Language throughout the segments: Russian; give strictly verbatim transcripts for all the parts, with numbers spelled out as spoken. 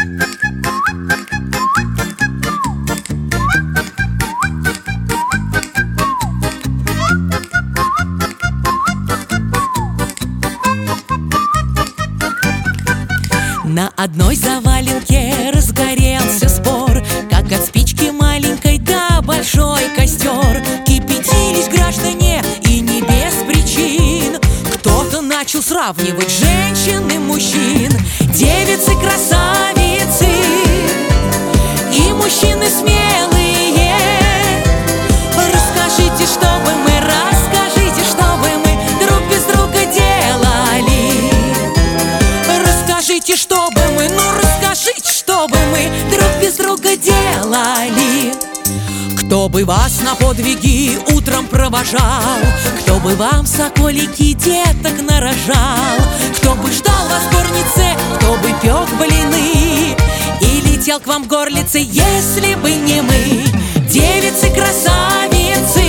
На одной заваленке разгорелся спор, как от спички маленькой до большой костер. Кипятились граждане, и не без причин. Кто-то начал сравнивать женщин и мужчин. Девицы красавицы и мужчины смелые. Расскажите, что бы мы, расскажите, что бы мы друг без друга делали. Расскажите, что бы мы, ну расскажите, что бы мы друг без друга делали. Кто бы вас на подвиги утром провожал, кто бы вам соколики деток нарожал, кто бы ждал вас в горнице, кто бы пек блины и летел к вам в горлице, если бы не мы. Девицы красавицы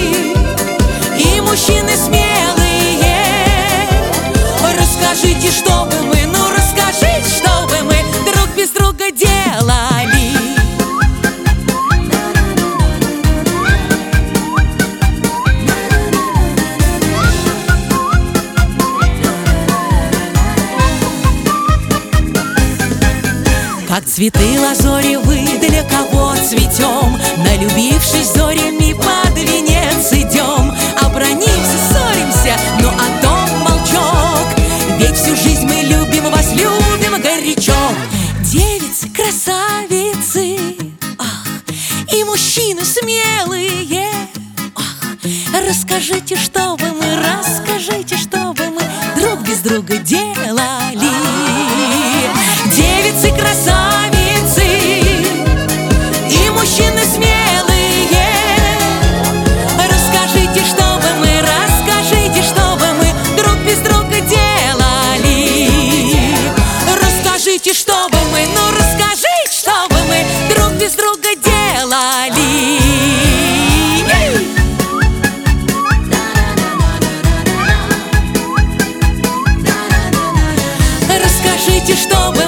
и мужчины смелые. Расскажите, что бы мы, ну расскажите, что бы мы друг без друга делали. Как цветы лазоревы, для кого цветем, налюбившись зорями под венец идем. Обронимся, ссоримся, но о том молчок, ведь всю жизнь мы любим вас, любим горячо. Девицы, красавицы, ах, и мужчины смелые, ах, расскажите, что бы мы, расскажите, что бы мы друг без друга делали. Девицы красавицы и мужчины смелые. Расскажите, что бы мы, расскажите, что бы мы друг без друга делали. Расскажите, что бы мы, ну расскажите, что бы мы друг без друга делали. Расскажите, что бы